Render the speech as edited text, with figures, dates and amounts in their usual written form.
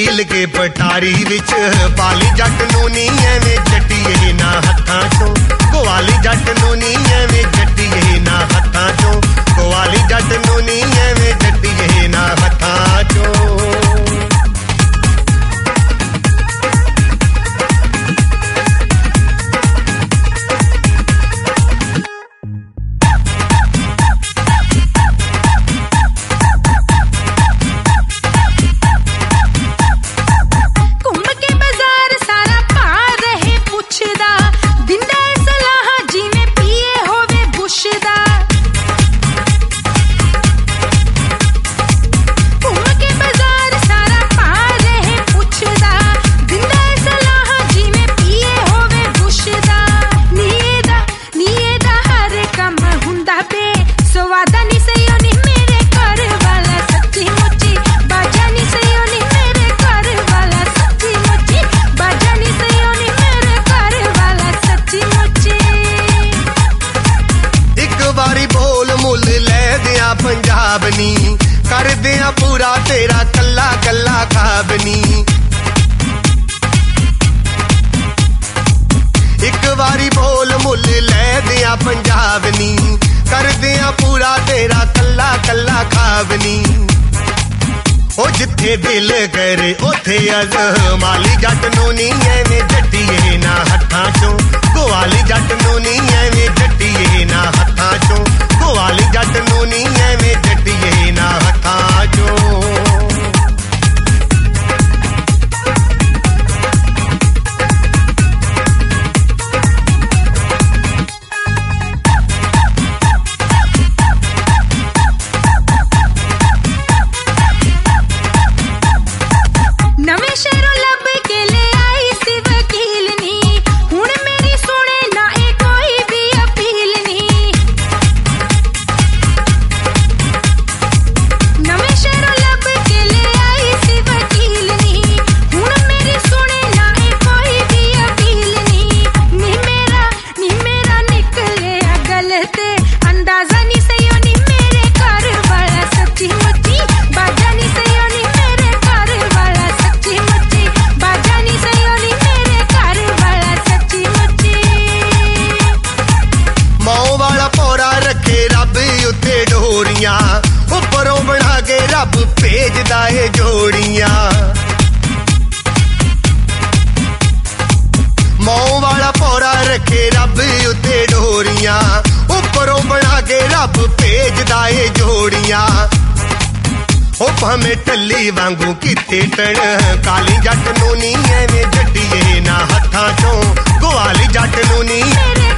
ਝੀਲ ਕੇ ਪਟਾਰੀ ਵਿੱਚ ਪਾਲੀ ਜੱਟ ਨੂੰ ਨੀ ਐਵੇਂ ਜੱਟੀਏ ਨਾ ਹੱਥਾਂ ਚੋਂ ਗਵਾਲੀ ਜੱਟ ਨੂੰ ਨੀ ਐਵੇਂ ਜੱਟੀਏ ਨਾ ਹੱਥਾਂ ਚੋਂ ਗਵਾਲੀ ਜੱਟ ਨੂੰ ਨੀ ਐਵੇਂ ਜੱਟੀਏ ਨਾ ਹੱਥਾਂ ਚੋਂ करदियां पूरा तेरा कल्ला कल्ला खाबनी एक बारी बोल मुल लै दिया पंजाबनी करदियां पूरा तेरा कल्ला कल्ला खाबनी ओ जिथे दिल करे उथे अजमाली जट नूं नी एवें जट्टीए ना हत्थां चों गवाली जट नूं नी एवें जट्टीए ना हत्थां चों गवाली जट नूं नी एवें जट्टीए ना हत्थां चों उपरों बना के रब भेजदा है जोड़ियां मौं वाला पौरा रखे रब उत्ते डोरियां उपरों बना के रब भेजदा है जोड़ियां ओ भावें टल्ली वांगू किते टण काली जट नूं नी एवें जट्टीए ना हत्थां चों गवाली जट नूं नी